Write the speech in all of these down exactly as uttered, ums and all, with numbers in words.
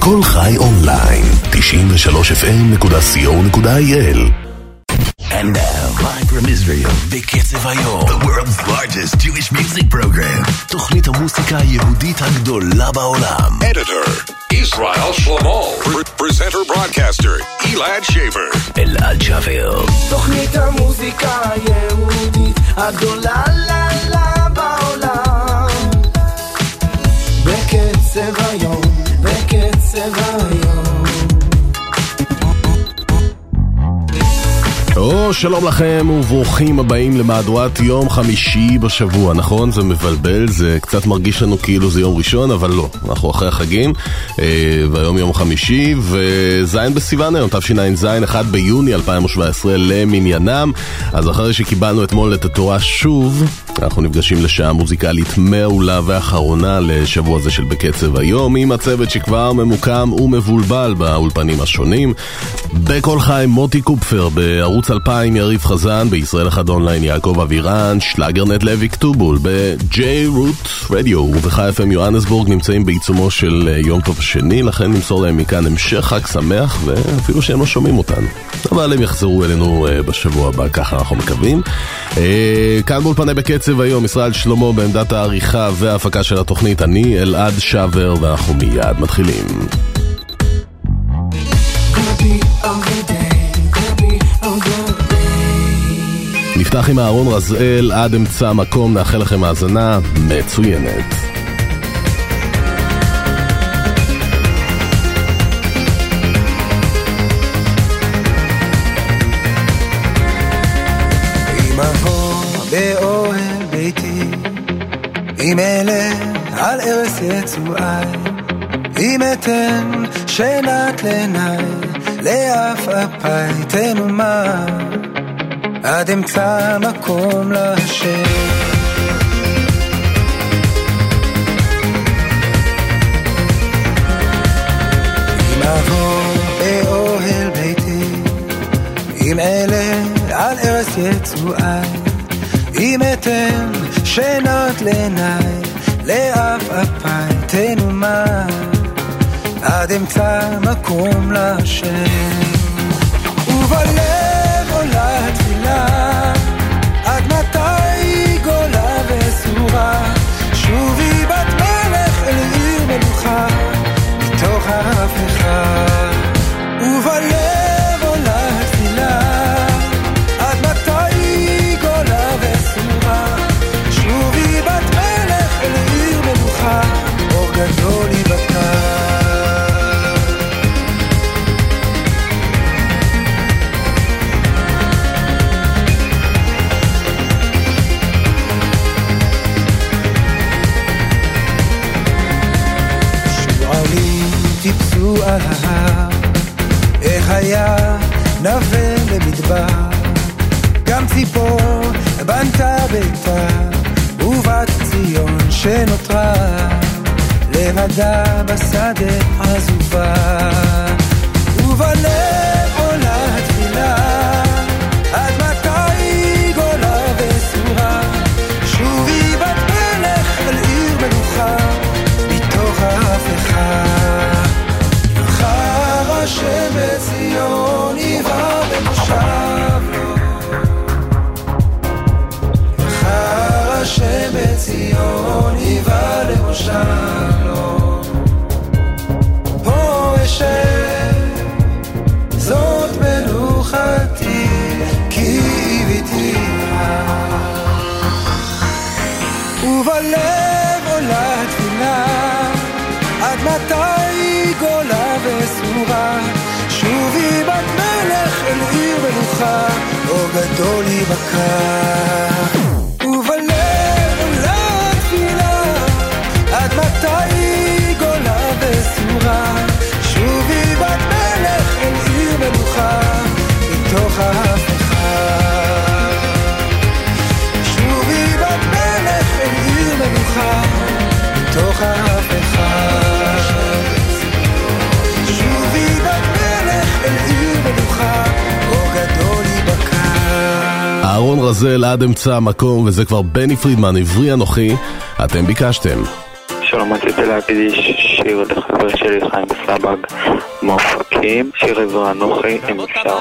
כל חי אונליין, תשעים ושלוש אף אם נקודה סי או נקודה איי אל. And now, live from Israel, בקצב היום, the world's largest Jewish music program, תוכנית המוסיקה היהודית הגדולה בעולם. Editor, Israel Shlomo. Presenter, broadcaster, Elad Shaver. אלעד שפר. תוכנית המוסיקה היהודית הגדולה לה לה בעולם. בקצב היום, בקצב היום. או, שלום לכם וברוכים הבאים למהדורת יום חמישי בשבוע, נכון? זה מבלבל, זה קצת מרגיש לנו כאילו זה יום ראשון, אבל לא, אנחנו אחרי החגים, והיום יום חמישי, וזין בסיוון היום, תשע"ז, אחד ביוני אלפיים שבע עשרה למניינם. אז אחרי שקיבלנו אתמול את התורה שוב, אנחנו נפגשים לשעה מוזיקלית מעולה ואחרונה לשבוע הזה של בקצב היום, עם הצוות שכבר ממוקם ומבולבל באולפנים השונים. בכל חי מוטי קופפר, בערוץ אלפיים יריב חזן, בישראל אחד אונליין יעקב אבירן, שלאגרנט לוי כתובול, ב-J Root Radio ובחי אף אם יוהנסבורג נמצאים בעיצומו של יום טוב שני, לכן נמסור להם מכאן המשך חג שמח, ואפילו שהם לא שומעים אותנו, אבל הם יחזרו אלינו בשבוע הבא, ככה אנחנו מקווים. כאן באולפני בקצב היום ישראל שלמה בעמדת העריכה וההפקה של התוכנית, אני אלעד שבר, ואנחנו מיד מתחילים. נפתח עם אהרון רזאל, עד אמצע מקום, נאחל לכם האזנה מצוינת. באוהל ביתי, אם אלה על ארץ יצואי, אם אתן שנת לעיניי, לאף אפי תנומה, עד אמצע מקום להשם. אם אבוא באוהל ביתי, אם אלה על ארץ יצואי, אם אתן שנות לעיניי, לאף אפי תנומה, עד אמצע מקום להשם. ובלב עולה תפילה, עד מתי גולה וסורה, שובי בת מלך אל עיר מלוכה, מתוך ההפיכה. ובלב עולה תפילה, עד מתי גולה וסורה, שובי בת מלך אל עיר מלוכה, אור גדול יבקע. טיפסו על ההר, איך היה נווה למדבר, גם ציפור בנתה ביתה, ובת ציון שנותרה לבדה בשדה עזובה. ובלב עולה תפילה, עד מתי גולה וסורה, שובי בת מלך אל עיר מלוכה, מתוך ההפיכה. השם בציון יבא במושב לו, מחר השם בציון יבא למושב לו, פה אשב זאת מלוכתי, כי ביתיה. ובלב עולה תפילה, עד מתי גולה וסורה, שובי בת מלך אל עיר מלוכה, אור גדול יבקע. ובלב עולה תפילה, עד מתי גולה וסורה, שובי בת מלך אל עיר מלוכה, מתוך ההפיכה. שובי בת מלך אל עיר מלוכה, מתוך ההפיכה. שובי בת מלך אל עיר מלוכה, אור גדול יבקע. אהרון רזאל, עד אמצע המקום, וזה כבר בני פרידמן, עברי אנוכי, אתם ביקשתם. שלום, רציתי להקדיש שיר לחבר שלי חיים סבג מאופקים, שיר עזרא אנוכי, אם אפשר.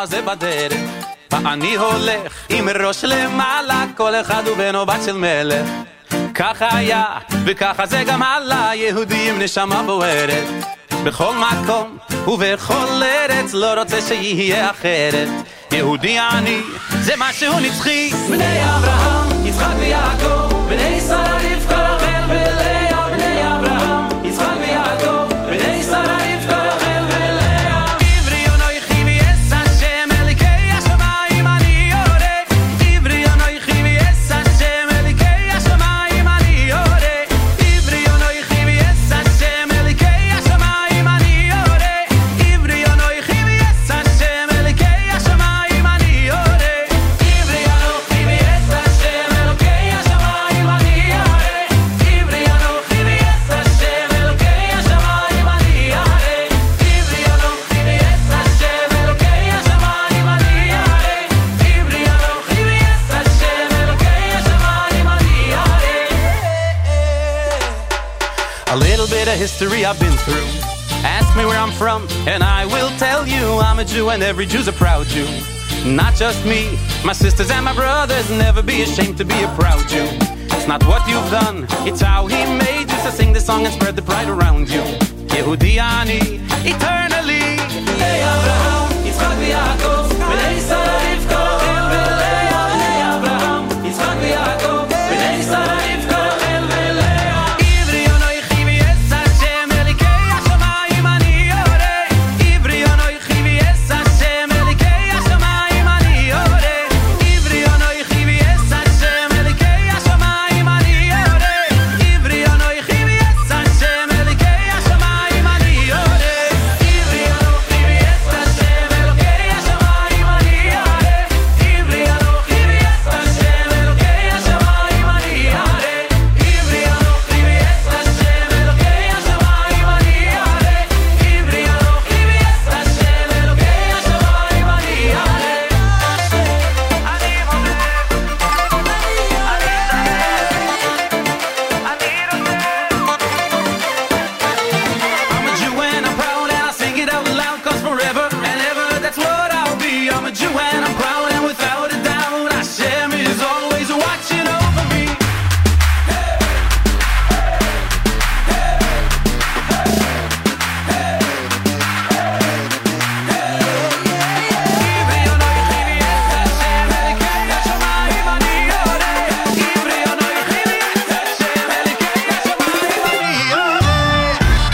אני הולך עם ראש למעלה, כל אחד הוא בן או בת של מלך. ככה היה וככה זה גם עלה, יהודי עם נשמה בוערת. בכל מקום ובכל ארץ לא רוצה שיהיה אחרת. יהודי אני זה משהו נצחי. בני אברהם, יצחק ויעקב, בני שרה רבקה רחל ולאה. בני אברהם, יצחק ויעקב, בני שרה רבקה רחל ולאה. עברי אנוכי ויעש השם אלוקי השמיים אני יורה. עברי אנוכי ויעש השם אלוקי השמיים אני יורה. עברי אנוכי ויעש השם אלוקי השמיים אני יורה. עברי אנוכי ויעש השם אלוקי השמיים אני יורה. עברי אנוכי ויעש השם אלוקי השמיים אני יורה. עברי אנוכי ויעש השם אלוקי השמיים אני יורה. עברי אנוכי ויעש השם אלוקי השמיים אני יורה. עברי אנוכי ויעש השם אלוקי השמיים אני יורה. A little bit of history I've been through. Ask me where I'm from and I will tell you I'm a Jew and every Jew's a proud Jew. Not just me, my sisters and my brothers, never be ashamed to be a proud Jew. It's not what you've done, it's how he made you. So sing the song and spread the pride around you. Yehudi ani, eternally. Hey Abraham, Yitzchak v'Yaakov, b'nei Sarah Rivka Rachel v'Leah. Hey Abraham, Yitzchak v'Yaakov, b'nei Sarah Rivka Rachel v'Leah. Ivri anoichi v'yes Hashem elikei hashamayim ani yoreh. Ivri anoichi v'yes Hashem elikei hashamayim ani yoreh. Ivri anoichi v'yes Hashem elikei hashamayim ani yoreh. Ivri anoichi v'yes Hashem elikei hashamayim ani yoreh. Ivri anoichi v'yes Hashem elokei hashamayim ani yoreh. Ivri anoichi v'yes Hashem elokei hashamayim ani yoreh. Ivri anoichi v'yes Hashem elokei hashamayim ani yoreh. Ivri anoichi v'yes Hashem elokei hashamayim ani I'm a Jew and I'm proud and I sing it out loud, cause forever and ever that's what I'll be. I'm a Jew and I'm proud and without a doubt Hashem is always watching over me. Ivri anoichi v'yes Hashem elokei hashamayim ani yoreh. Ivri anoichi v'yes Hashem elokei hashamayim ani yoreh.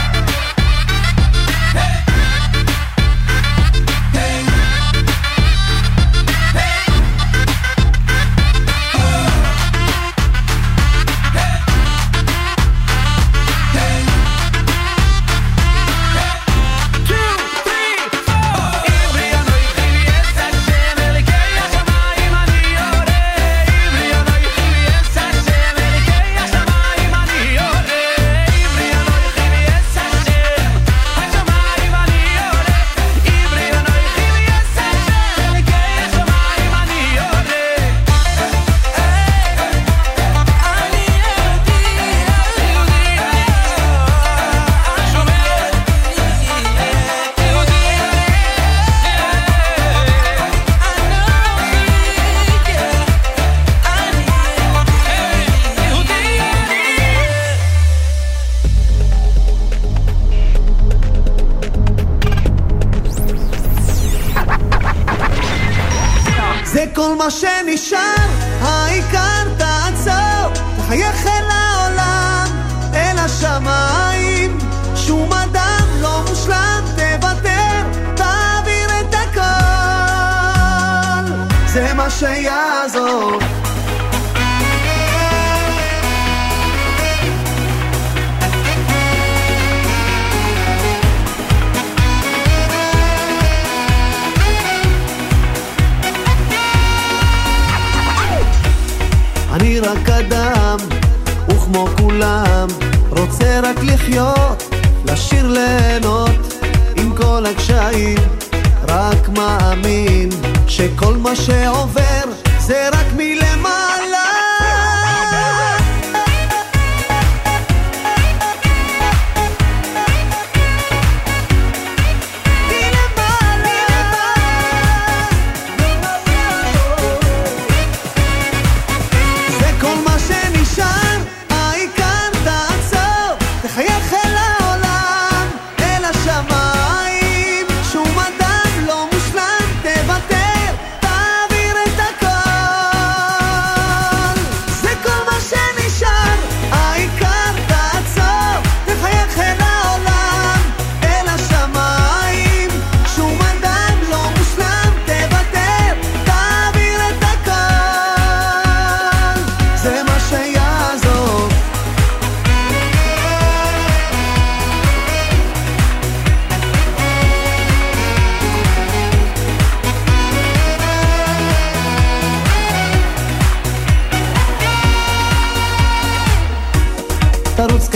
Ivri anoichi v'yes Hashem elokei hashamayim ani yoreh. Ivri anoichi v'yes Hashem elokei hashamayim ani yoreh. Ivri anoichi v'yes Hashem hashamayim ani yoreh. Ivri anoichi v'yes Hashem elokei hashamayim ani yoreh. זה כל מה שנשאר, העיקר תעצור, תחייך אל העולם, אל השמיים. שום אדם לא מושלם, תוותר, תעביר את הכל, זה מה שיעזור. אני רק אדם, וכמו כולם, רוצה רק לחיות, לשיר ליהנות, עם כל הקשיים, רק מאמין, שכל מה שעובר, זה רק מלמעלה.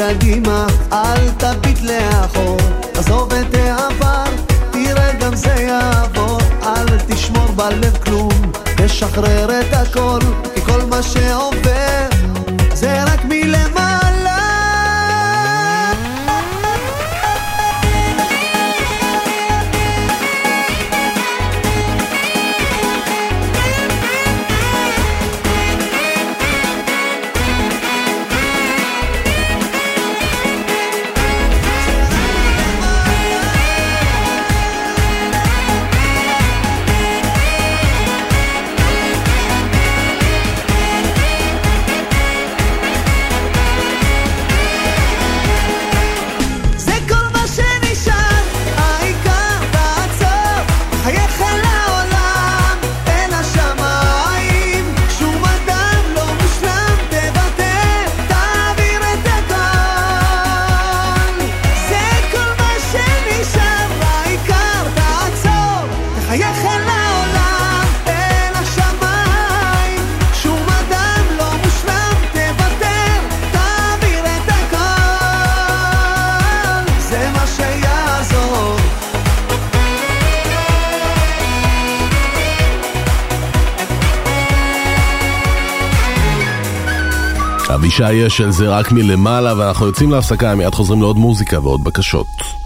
קדימה, אל תביט לאחור, עזוב את העבר, תראה גם זה יעבור, אל תשמור בלב כלום, תשחרר את הכל, כי כל מה שעובר זה רק מלמעלה. אבישי יש של זה רק מלמעלה, ואנחנו יוצאים להפסקה, מיד חוזרים לעוד מוזיקה ועוד בקשות.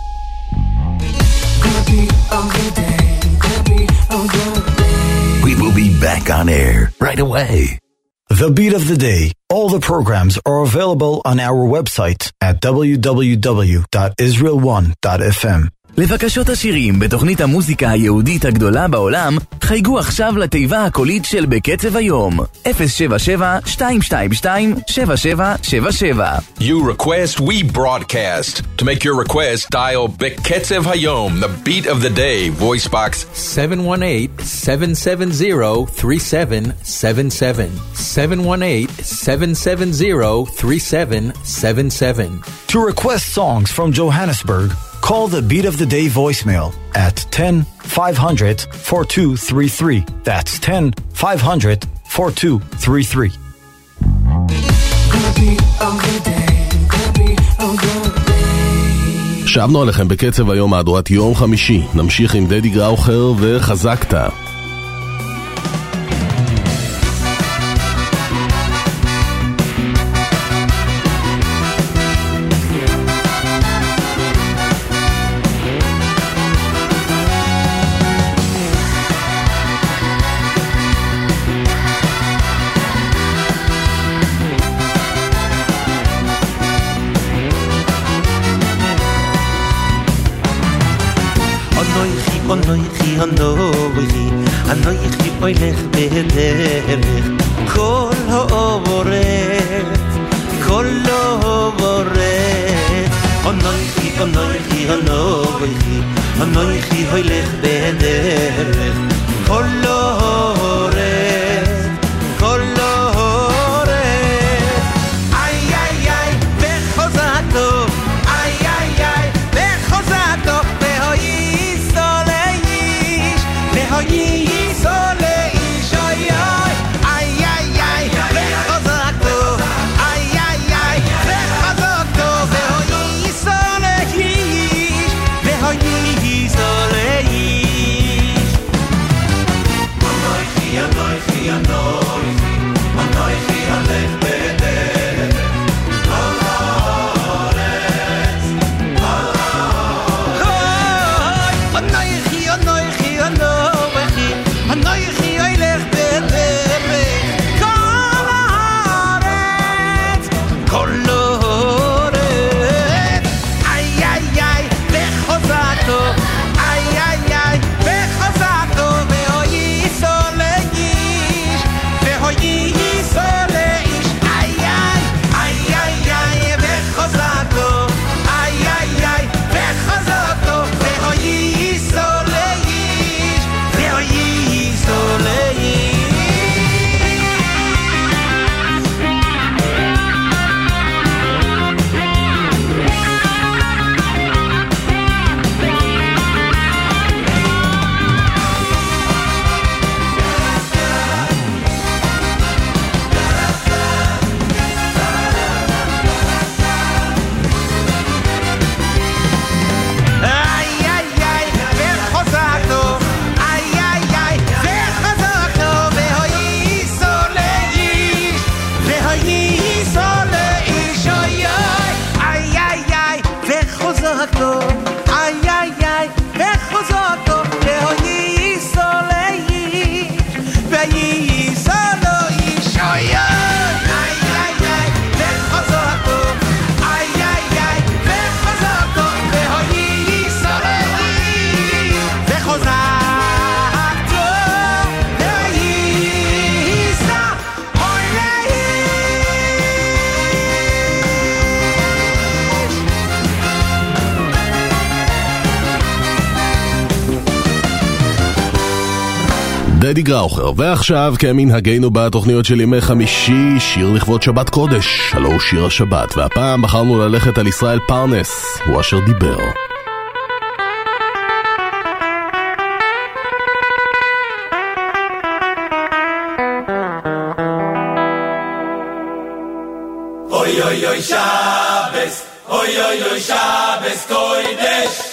We will be back on air right away. The Beat of the Day. All the programs are available on our website at w w w dot israel one dot f m. לבקשות השירים בתוכנית המוזיקה היהודית הגדולה בעולם, חייגו עכשיו לתיבה הקולית של בקצב היום, אפס שבע שבע שתיים שתיים שתיים שבע שבע שבע שבע. You request, we broadcast. To make your request, dial בקצב היום, the beat of the day, voice box seven one eight, seven seven zero, three seven seven seven. seven one eight, seven seven zero, three seven seven seven. To request songs from Johannesburg, call the Beat of the Day voicemail at ten five hundred forty-two thirty-three. That's ten five hundred forty-two thirty-three. שבנו עליכם בקצב היום, מהדורת יום חמישי. נמשיך עם דדי גראוכר וחזקת. Anoichi, anoichi, anoichi oilech bederech Kol ha'ovoret, kol ha'ovoret Anoichi, anoichi, anoichi, anoichi oilech bederech Kol ha'ovoret, kol ha'ovoret Ay, ay, ay, bechozakto, ay, ay, ay, bechozakto אדי גראוכר. ועכשיו כמנהגנו בתוכניות של ימי חמישי, שיר לכבוד שבת קודש, הלו שיר השבת, והפעם בחרנו ללכת על ישראל פרנס, הוא אשר דיבר. אוי אוי אוי שבס, אוי אוי אוי שבס קודש.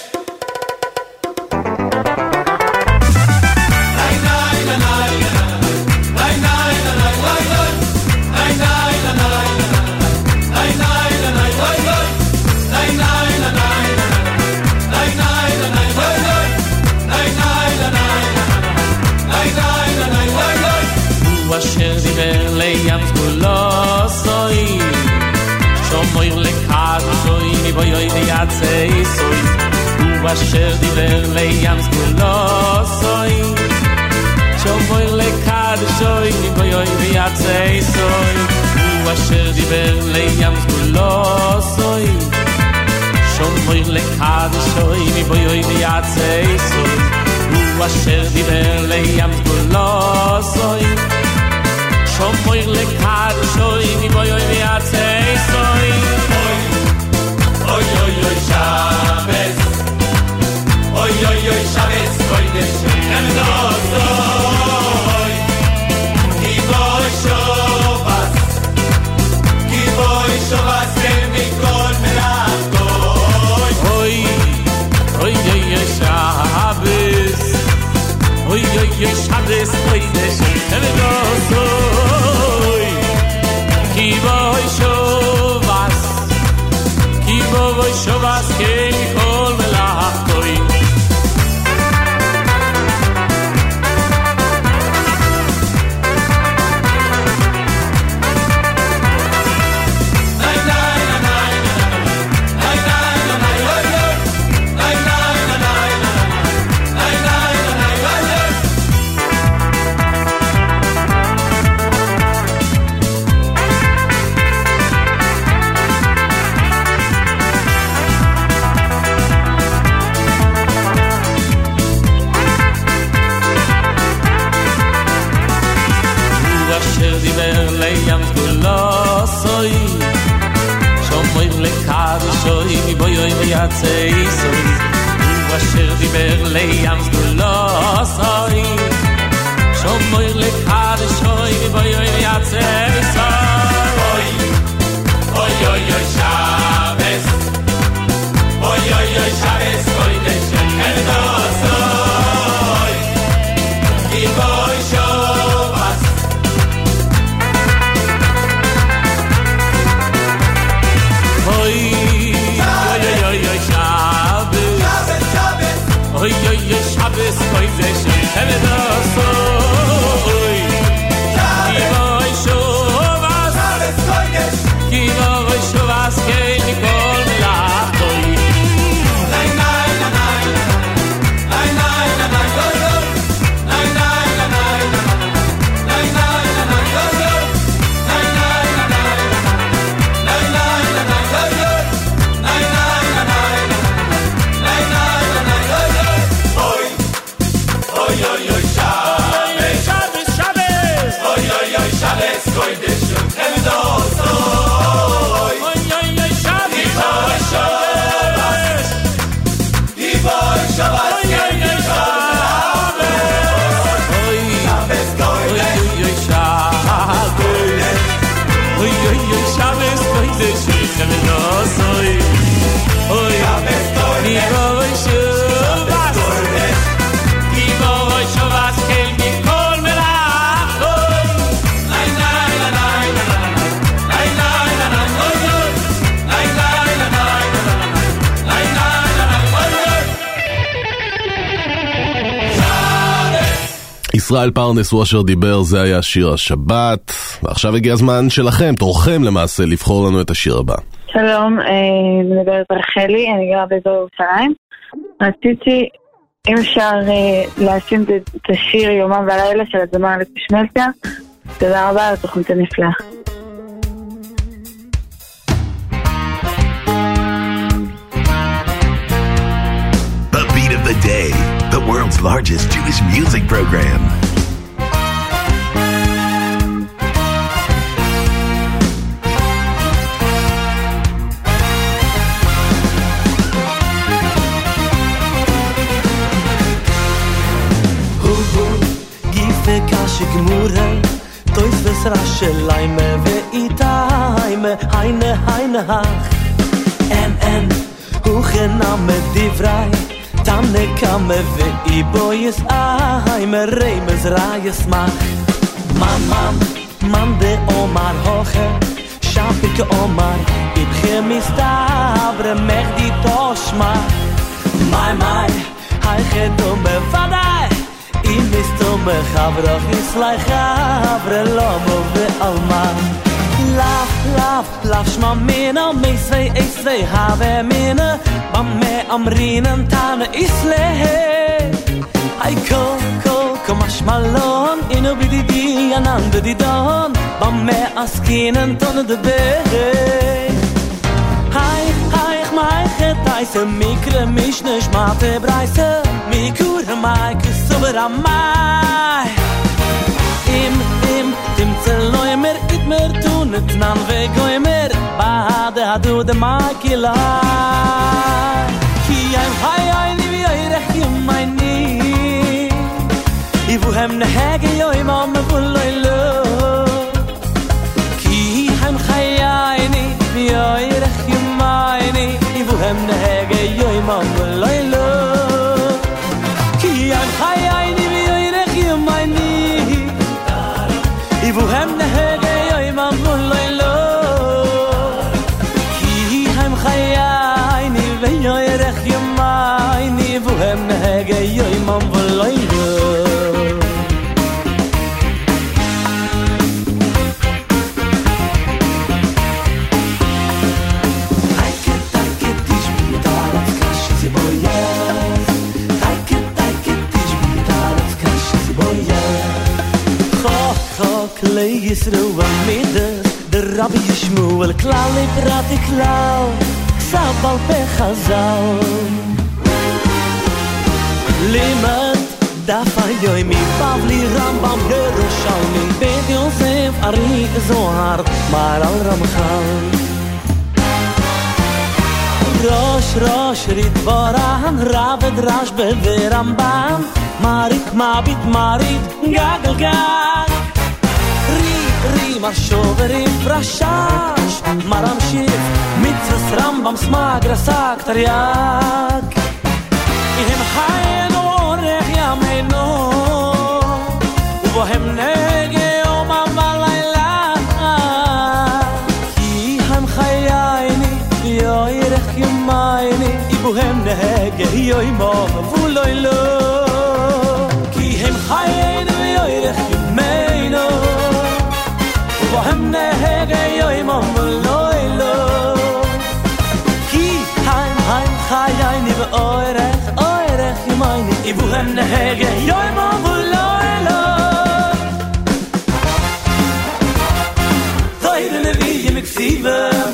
אשר דיבר לים סגולו סוי שומר לקד שוי מבוי אוי ויעצי סוי הוא אשר דיבר לים סגולו סוי שומר לקד שוי מבוי אוי ויעצי סוי הוא אשר דיבר לים סגולו סוי שומר לקד שוי מבוי אוי ויעצי סוי הוא אשר דיבר לים סגולו סוי שומר לקד שוי מבוי אוי ויעצי סוי אוי אוי אוי שבס אוי אוי אוי שבס קודש אמדו סוי כי בוי שובס כי בוי שובס כן מכל מלאכתו אוי אוי אוי אוי שבס אוי אוי אוי שבס קודש אמדו סוי כי בוי שובס כי בוי שובס כן מכל מלאכתו לים סגולו סוי שומר לקד שוי מבוי אוי ויעצי סוי הוא אשר דיבר לים סגולו סוי שומר לקד שוי מבוי אוי ויעצי סוי אוי אוי אוי שבס אוי אוי אוי שבס קודש אמדו סוי כי בוי שובס Oy, oy, oy, oy, oy, Shabbos, Shabbos, Shabbos. Oy, oy, oy, Shabbos, kodesh, Shabbos, oy. Ki boy shovas, Shabbos, kodesh. Ki boy shovas, kein mikol melach, oy. Nay, nay, nay, nay, nay, nay, nay, oy, oy. Nay, nay, nay, nay, nay, nay, nay, oy, oy. Nay, nay, nay, nay, nay, nay. Oy oy oy Shabbos Shabbos Shabbos Oy oy oy Shabbos kodesh emdo soy Oy oy oy Shabbos Shabbos Ki boy Shabbos Oy oy oy Shabbos Oy Shabbos kodesh Oy oy Shabbos Oy oy oy Shabbos kodesh emdo soy Oy Shabbos kodesh ישראל פרנס הוא אשר דיבר, זה היה שיר השבת, ועכשיו הגיע הזמן שלכם, תורכם למעשה, לבחור לנו את השיר הבא. שלום, אני מדברת רחלי, אני גרה באזור ירושלים. רציתי, אם אפשר להשים את השיר יומם ולילה של הזמר לפי שמלציה, תודה רבה על התוכנית הנפלאה. The Beat of the Day, the world's largest Jewish music program. shigmure tois ves rashlaime ve itaime heine heine hach en en hu genam divrei tamne kame ve iboyes aime reimes rayes mach man man man de omar hoche shapike omar ibkhem istabre mechdi toshma my my hay khedom bevadai im mistom khavrach islay khavre lomo ve alma laf laf laf shma mina me zwei ich zwei habe mina bam me amrinen tane isle ay ko ko kamash malon ino bidi di anand di don bam me askinen ton de be hay hay my het ay se mikre mich ne smate breise mi kur mai kusover amai im im dem zeloimer it mer tun et nan we goimer bade hadu de makila ki ein hay ay ni vi ay rechim mai ni I vu hem ne hege yo imam vuloilo ki hem khayani vi ay rechim mai ni I vu hem ne hege yo imam vuloilo ki hem khayani vi ay rechim mai ni I vu hem ne hege yo imam vuloilo ki hem khayani vi ay rechim mai ni vu hem ne hege yo imam vuloilo Klei Yisro amide Der Rabbi Yishmuel Klali Prati Klau Sabal Pechazal Limat Dafa Yoimi Pavli Rambam Yerushalmi Bet Yosef Ari Zohar Mar Al Ramchal Rosh Rosh Rit Boran Raved Rash Bede Rambam Marik Mabit Marit Gagal Gag Ri mar shover in frashash maram shif mit rambam smagra saktaryak ihem hayn orech yameno ubohem nege om amalayla ki ham khayayni yoyrech yamayni ibohem nege yoymam vuloylo ki hem hayn yoyrech yamayno Bohem nehege yoymam loylo Ki haim haim chayayni ve oyrech oyrech yimayni I bohem nehege yoymam loylo Toyre neviyim iksivem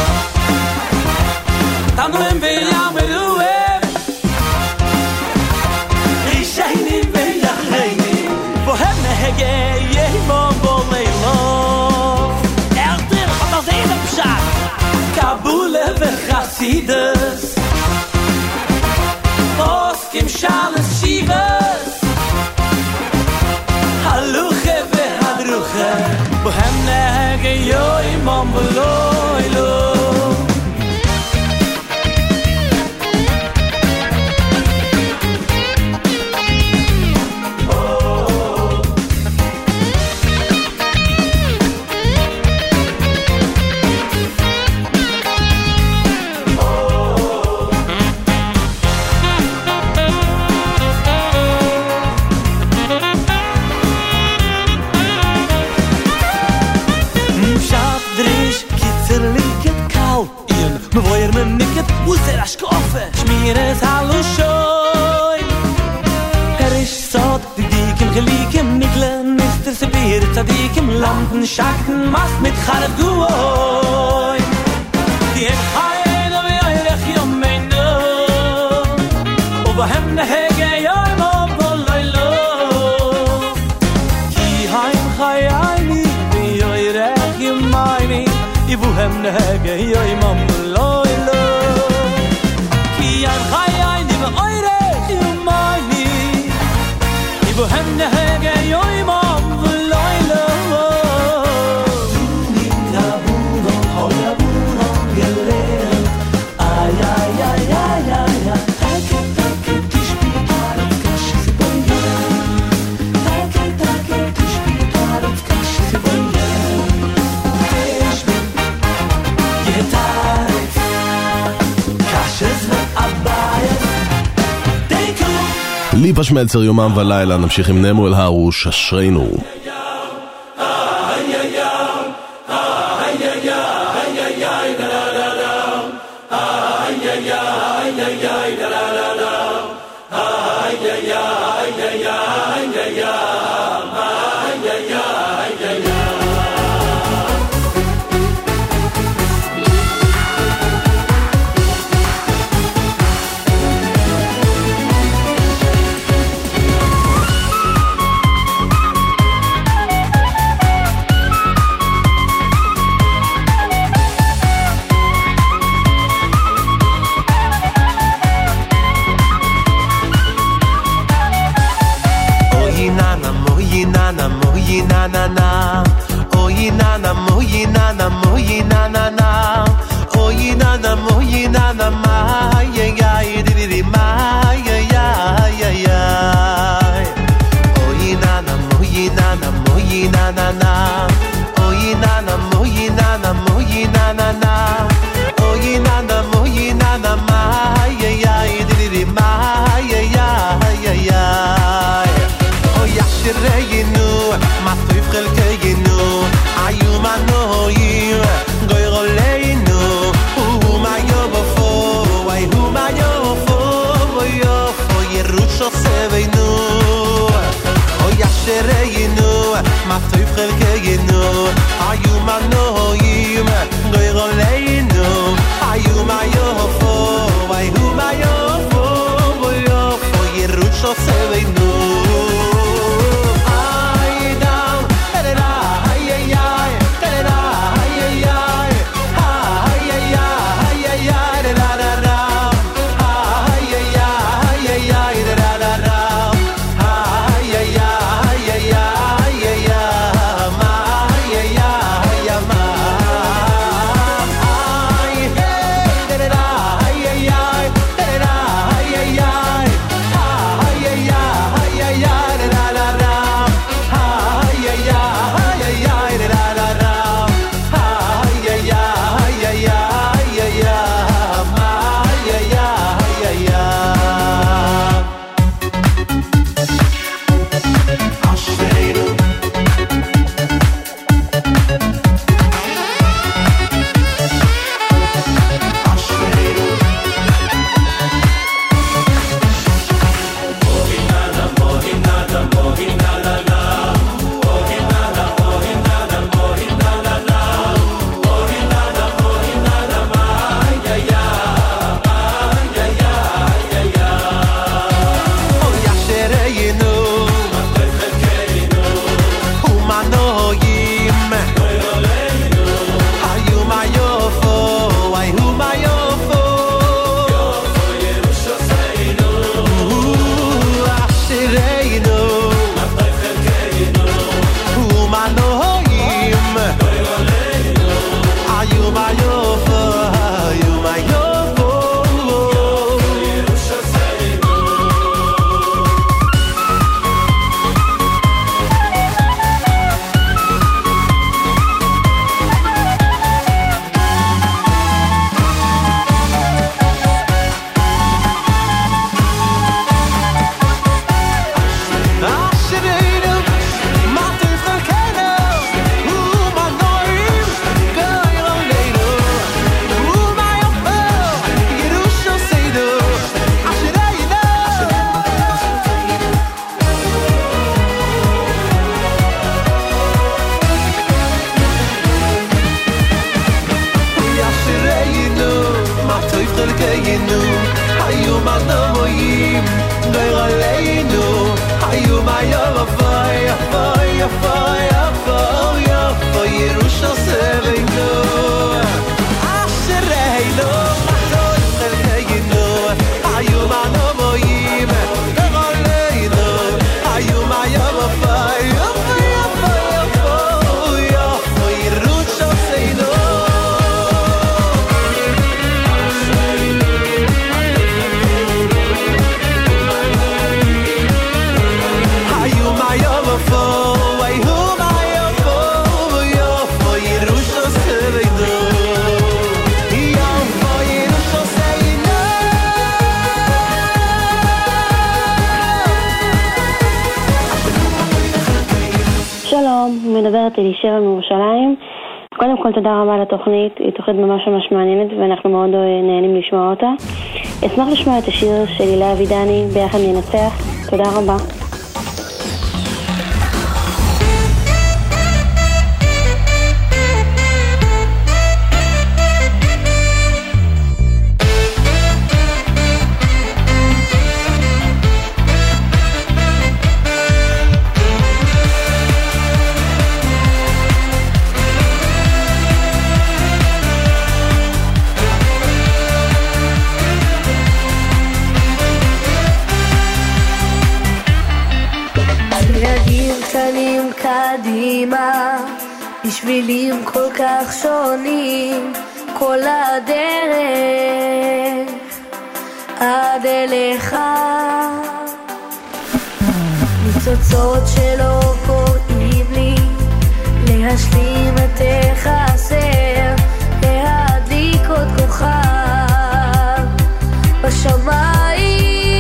Tanuem veyam eruem Ishayni veyachayni Bohem nehege yoymam loylo Kabule ve Chassides Oskim Shales Shivas Haluche ve Hadruche Bohem nege yoymam v'loylo Me voyer me niket uzer a shkofe Shmires halu shoy Er ish sot di dikim gelikim Nigle mister Sebir tzadikim Landen shakten mas mit charev guoy Di hem hayen o yoyrech yomeinu Uva hem nehege yoymam v'loylo Ki haym chayayni Vi yoyrech yomayni Ivu hem nehege yoymam v'loylo Ki haym chayayni v'oyrech yomayni Ivu hem nehege yoymam ליפה שמלצר, יומם ולילה. נמשיך עם נמואל הרוש, אשרינו. na na na, oy na na, moy na na, moy na na na, oy na na, moy na na, ma ya ya, di di di, ma ya ya ya ya, oy na na, moy na na, moy na na na, oy na na, moy na na, moy na na na, oy na na, moy na na, ma ya ya, di di di, ma ya ya ya ya, oy ashrayinu. Matuf khelkeynu ayu manoyim goy roleinu hu mayofo ay hu mayofo yofo yerusho seveinu oy ashereynu matuf khelkeynu ayu manoyim goy roleinu ayu mayofo ay hu mayofo yofo yerusho seveinu yeah, מדברת אלישבע מירושלים. קודם כל תודה רבה לתוכנית, היא תוכנית ממש ממש מעניינת ואנחנו מאוד נהנים לשמוע אותה. אשמח לשמוע את השיר של הילה אבידני, ביחד ננצח. תודה רבה. קדימה, בשבילים כל כך שונים, כל הדרך עד אליך, ניצוצות שלא קוראים לי להשלים את החסר, להדליק עוד כוכב בשמיים.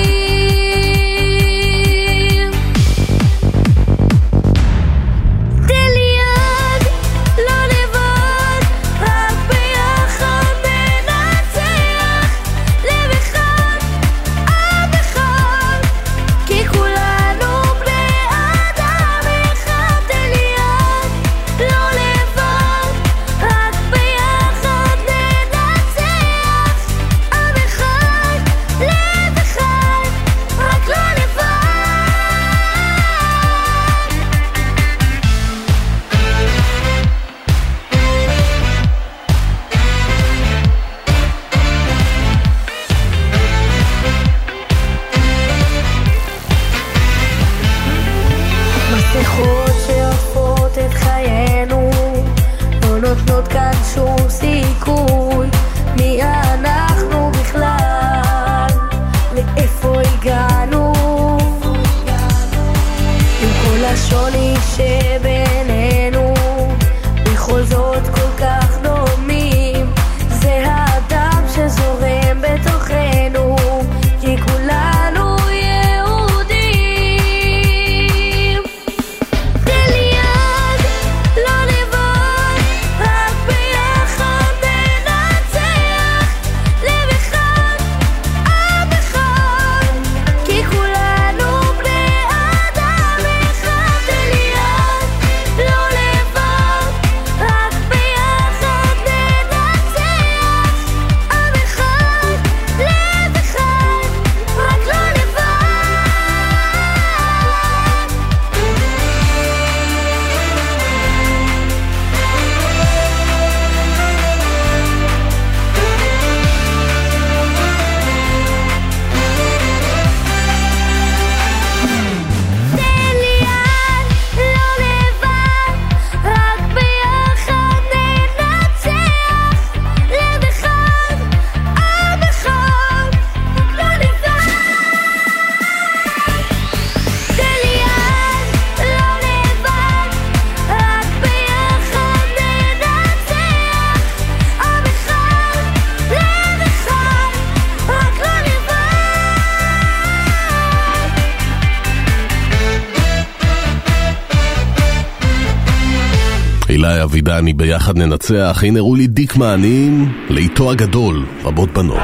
הילה אבידני ביחד ננצח. הנה רולי דיקמנים לאיתו הגדול, רבות בנות.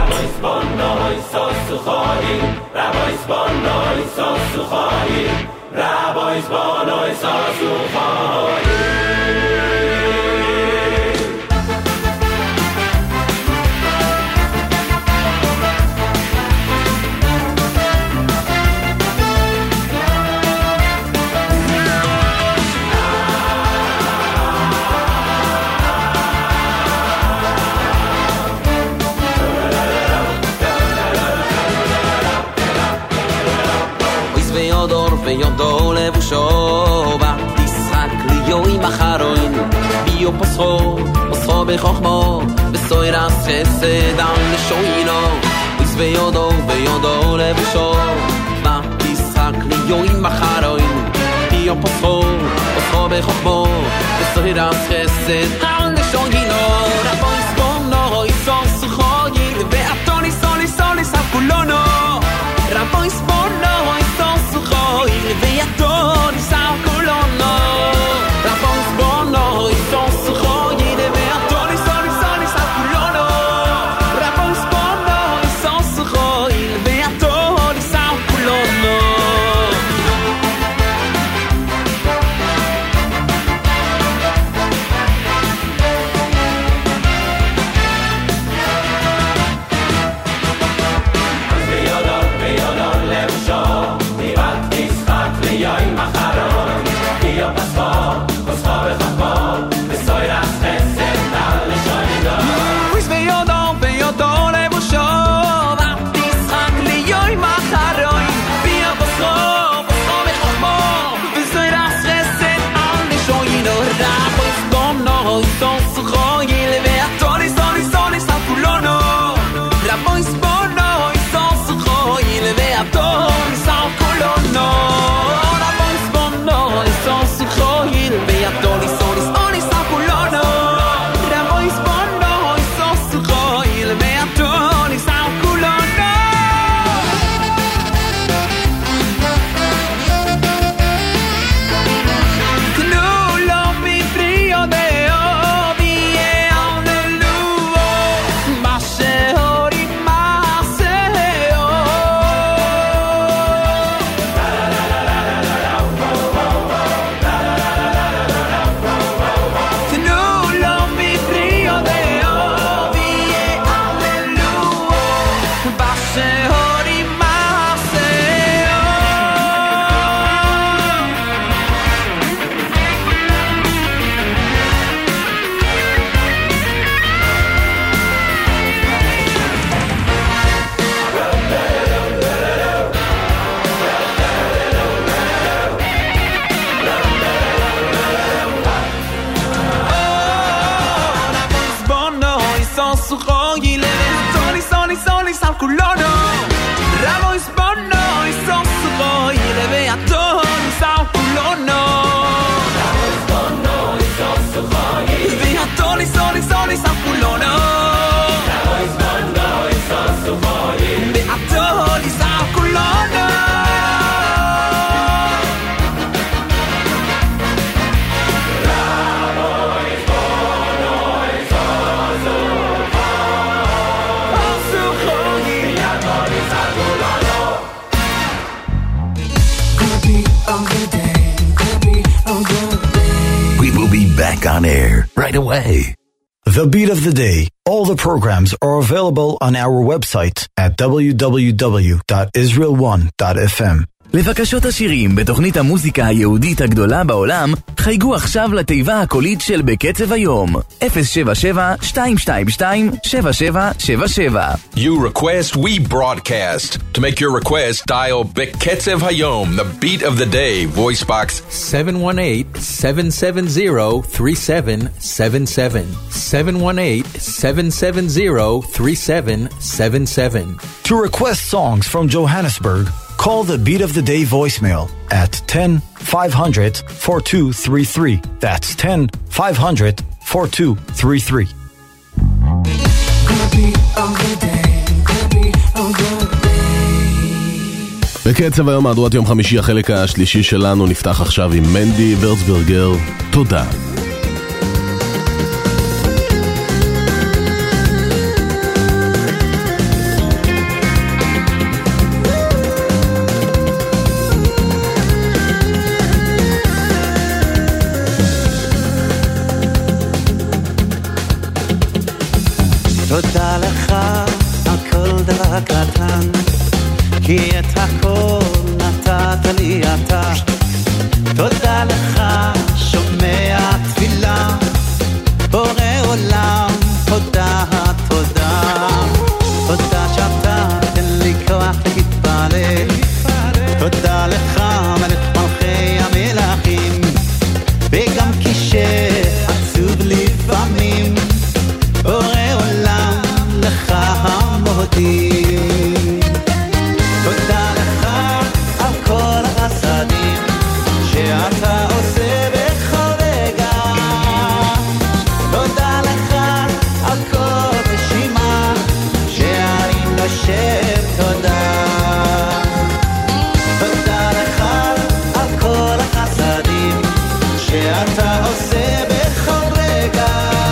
ויודו לבושו ותשחק ליום אחרון ביום פוסחו פוסחו בחוכמו בסוירס חסד על נשוינו ויודו ויודו לבושו ותשחק ליום אחרון ביום פוסחו פוסחו בחוכמו בסוירס חסד על נשוינו רבו יסבונו יסוס חוגי ואתו ניסו ניסו ניסו כולונו רבו יסבונו ויato ni sa colono la pons back on air right away. The Beat of the Day. All the programs are available on our website at w w w dot israel one dot f m. לבקשות השירים בתוכנית המוזיקה היהודית הגדולה בעולם, חייגו עכשיו לתיבה הקולית של בקצב היום, אפס שבע שבע שתיים שתיים שתיים שבע שבע שבע שבע. You request, we broadcast. To make your request, dial בקצב היום, the beat of the day, voice box seven one eight, seven seven zero, three seven seven seven. seven one eight, seven seven zero, three seven seven seven. To request songs from Johannesburg, call the Beat of the Day voicemail at ten five hundred forty-two thirty-three. That's ten five hundred forty-two thirty-three. בקצב היום מהדורת יום חמישי, החלק השלישי שלנו נפתח עכשיו עם מנדי ורצברגר. תודה. תודה לך על כל דבר קטן, כי את הכל נתת לי אתה. תודה לך שומע תפילה, בורא עולם, תודה, תודה. תודה שאתה תן לי כוח להתפלל. תודה לך מלך מלכי המלכים, וגם כשעצוב לפעמים, בורא עולם לך המודים. תודה לך על כל החסדים שאתה עושה בכל רגע. תודה לך על כל נשימה שאני נושם. תודה. תודה לך על כל החסדים שאתה עושה בכל רגע.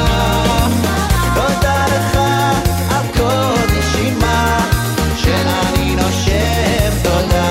תודה לך על כל נשימה שאני נושם. תודה.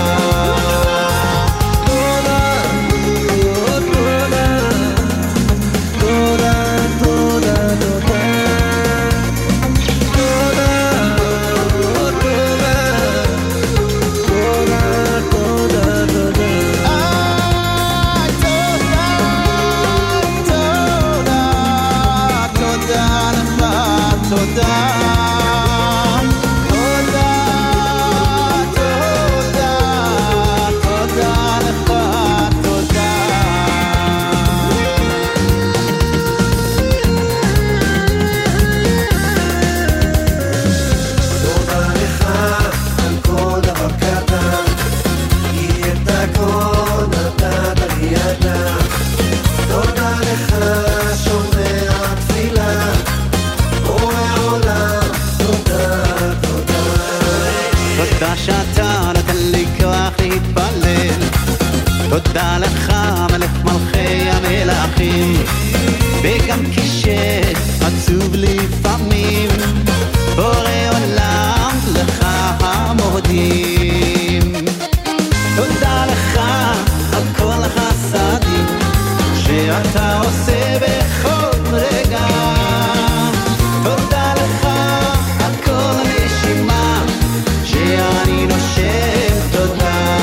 שאתה נתן לי כוח להתפלל. תודה לך מלך מלכי המלכים, וגם כשעצוב לפעמים, בורא עולם לך המודים. תודה לך על כל החסדים שאתה עושה בכל רגע. תודה לך על כל הנשימה שאני נושם. תודה.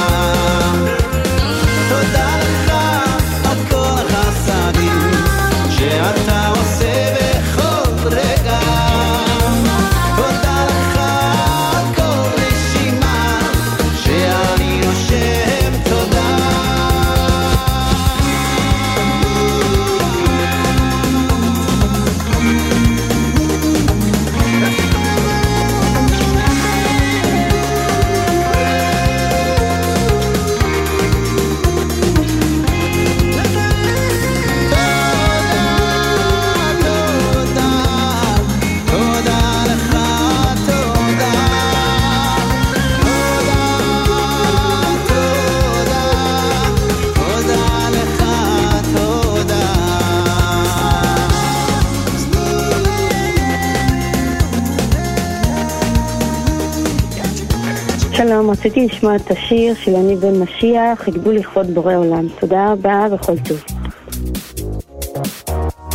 תודה לך על כל החסדים שאתה עושה בכל רגע. תודה לך על כל נשימה שאני נושם. תודה. שלום, רציתי לשמוע את השיר של אני בן משיח, חיגבו לכבוד בורא עולם. תודה רבה וכל טוב.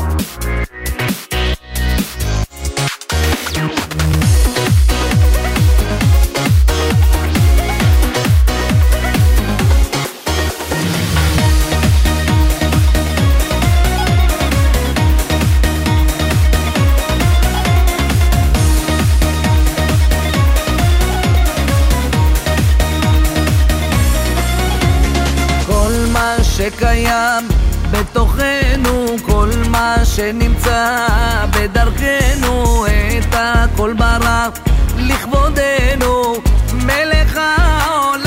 שקיים בתוכנו, כל מה שנמצא בדרכנו, את הכל ברא לכבודנו, מלך העולם.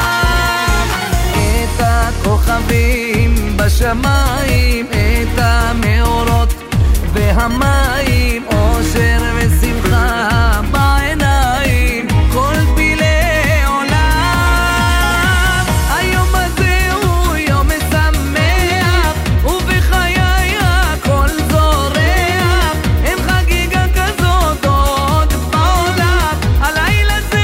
את הכוכבים בשמיים, את המאורות והמים, אושר ושמחה בעיניים, כל פילי עולם. היום הזה הוא יום משמח, ובחיי הכל זורח, אין חגיגה כזאת עוד בעולם, הלילה זה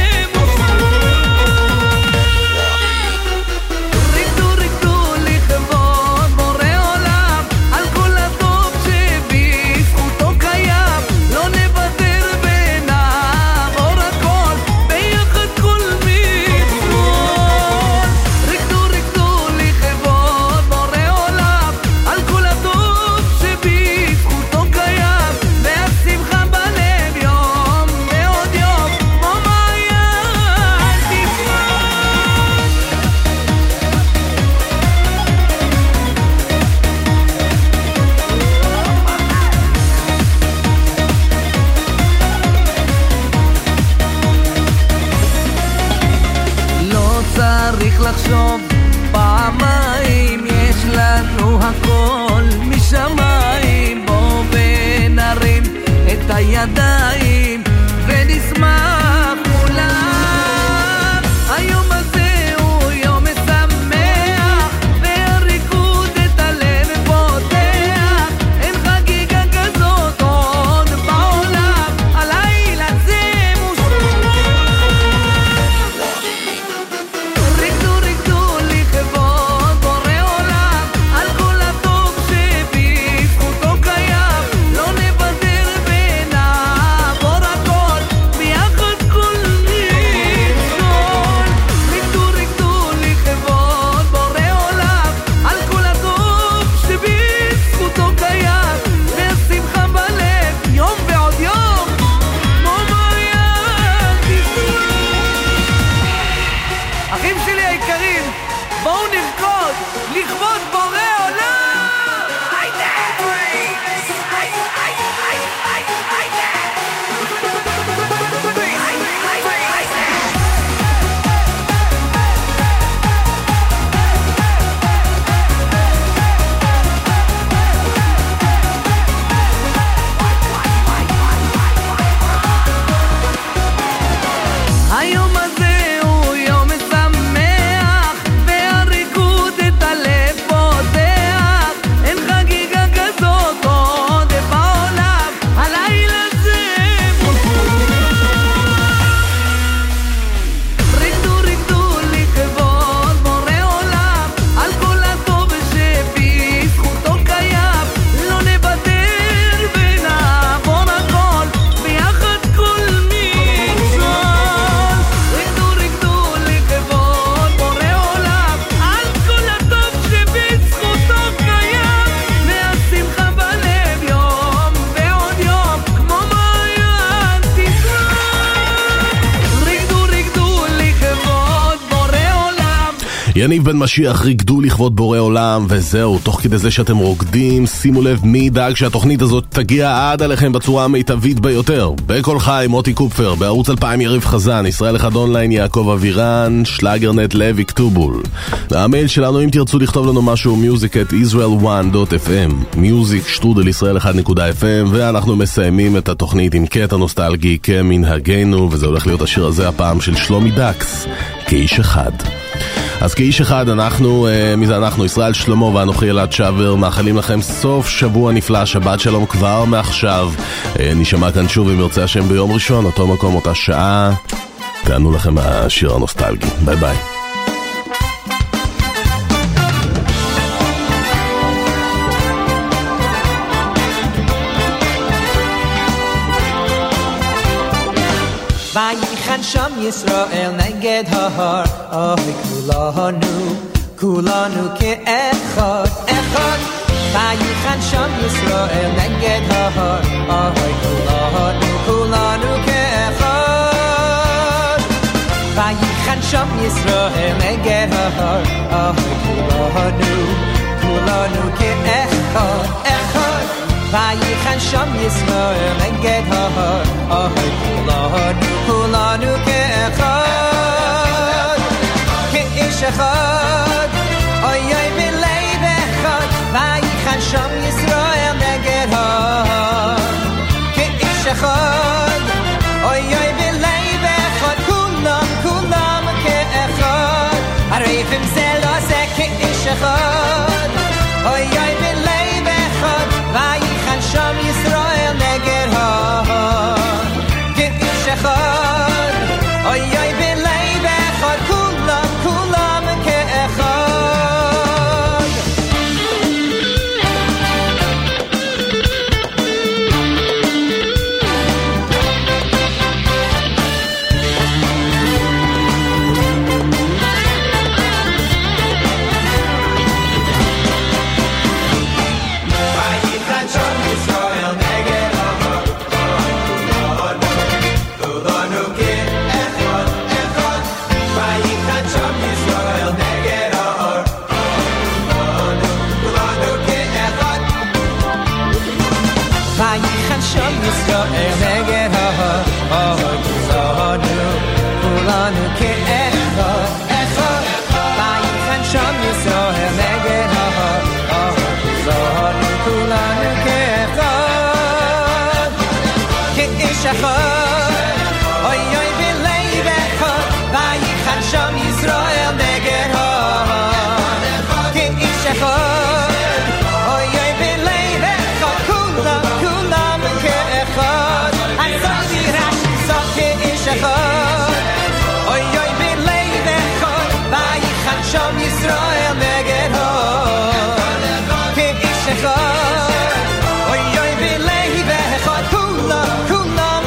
ריקדו ריקדו לכבוד בורא עולם, על כל הטוב שבזכותו קיים, לא נוותר ונעבור הכל, ביחד כל מצוות. ריקדו ריקדו לכבוד בורא עולם, על כל הטוב שבזכותו קיים, והשמחה בלב יום ועוד יום, כמו מעיין לא צריך לחשוב פעמיים, יש לנו הכל משמיים. בוא ונרים את הידיים ונשמח כולם. היום הזה הוא יום משמח, והריקוד את הלב פותח, אין חגיגה כזאת עוד בעולם, הלילה זה מושלם. ריקדו ריקדו לכבוד בורא עולם, על כל הטוב שבזכותו קיים, לא נוותר ונעבור הכל, ביחד כל נצחון. ריקדו ריקדו לכבוד בורא עולם, על כל הטוב שבזכותו קיים, והשמחה בלב יום ועוד יום, כמו מעיין אחים שלי היקרים, בואו נרקוד לכבוד בורא עולם. היידה! היום הזה הוא יום משמח, והריקוד את הלב פותח, אין חגיגה כזאת עוד בעולם, הלילה זה ריקדו ריקדו לכבוד בורא עולם, על כל הטוב שבזכותו קיים, לא נוותר ונעבור הכל, ביחד כל מצוות. ריקדו ריקדו לכבוד בורא עולם, על כל הטוב שבזכותו קיים, והשמחה בלב יום ועוד יום, כמו מעיין תקרא. ריקדו ריקדו לכבוד בורא עולם. יניב בן משיח, ריקדו לכבוד בורא עולם, וזהו, תוך כדי זה שאתם רוקדים, שימו לב מי ידאג שהתוכנית הזאת תגיע עד אליכם בצורה המיטבית ביותר. בכל חי, מוטי קופפר, בערוץ אלפיים יריב חזן, ישראל אחד אונליין, יעקב אבירן, שלאגרנט לוי כתובול. המייל שלנו, אם תרצו לכתוב לנו משהו, music at israel one dot f m, music שטרודל ישראל אחד נקודה f m, ואנחנו מסיימים את התוכנית עם קטע נוסטלגי כמנהגנו, וזה הולך להיות השיר הזה הפעם של שלומי דקס, כאיש אחד. אז כאיש אחד אנחנו, אה, מי זה אנחנו? ישראל שלמה ואנוכי אלעד שבר, מאחלים לכם סוף שבוע נפלא, שבת שלום כבר מעכשיו. אה, נשמע כאן שוב אם ירצה השם ביום ראשון, אותו מקום, אותה שעה. תענו לכם השיר הנוסטלגי. ביי ביי. ויחן שם ישראל נגד ההר, אוי כולנו, כולנו כאחד, אחד. ויחן שם ישראל נגד ההר, אוי כולנו, כולנו כאחד. ויחן שם ישראל נגד ההר, אוי כולנו, ויחן שם ישראל נגד ההר אוי כולנו כולנו כאחד כאיש אחד אוי אוי בלב אחד ויחן שם ישראל נגד ההר כאיש אחד אוי אוי בלב אחד כולם כולם כאחד הרי אם זה לא זה כאיש אחד אוי אוי בלב אחד ויחן שם ישראל נגד ההר כאיש אחד אוי אוי בלב אחד כולם כולם כאחד ישראל נגד ההר אוי כולנו כולנו כאחד אחד ויחן שם ישראל נגד ההר אוי כולנו כולנו כאחד כאיש אחד אוי אוי בלב אחד ויחן שם ישראל נגד ההר כאיש אחד אוי אוי בלב אחד כולם כולם כאחד אני זוכי רשי זוכי איש אחד אוי אוי בלב אחד ויחן שם ישראל נגד ההר כאיש אחד אוי אוי בלב אחד כולם כולם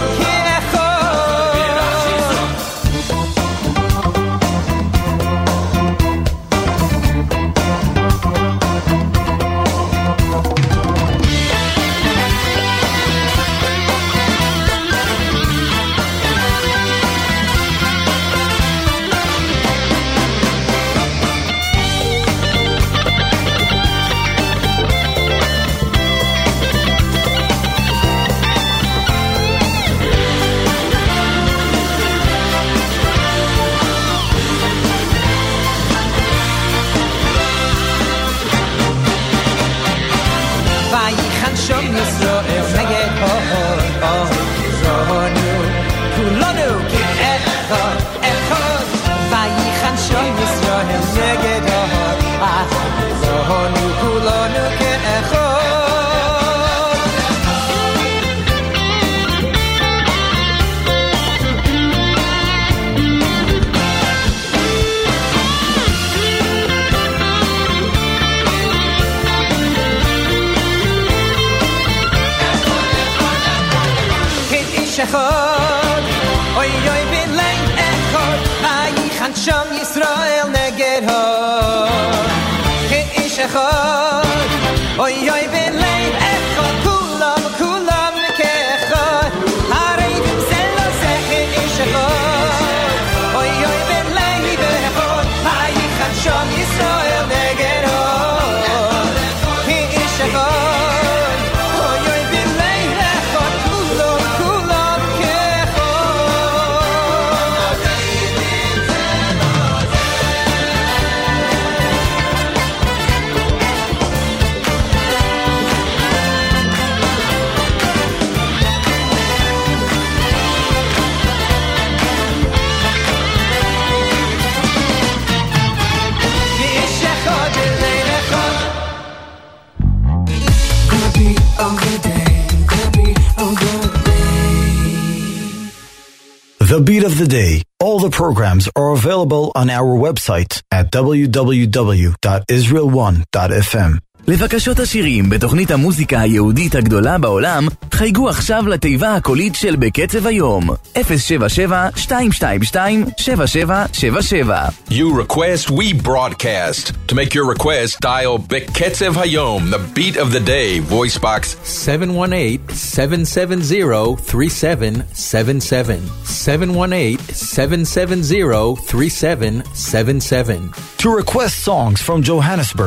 The Beat of the Day. All the programs are available on our website at w w w dot israel one dot f m. לבקשות השירים בתוכנית המוזיקה היהודית הגדולה בעולם, חייגו עכשיו לתיבה הקולית של בקצב היום. אפס שבע שבע שתיים שתיים שתיים שבע שבע שבע שבע. You request, we broadcast. To make your request, dial Beketzev Hayom, the beat of the day, voice box seven one eight, seven seven zero, three seven seven seven. seven one eight, seven seven zero, three seven seven seven. To request songs from Johannesburg,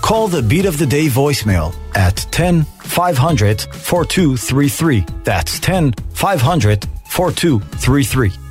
Call the Beat of the Day voicemail at ten five hundred forty-two thirty-three. That's ten five hundred forty-two thirty-three.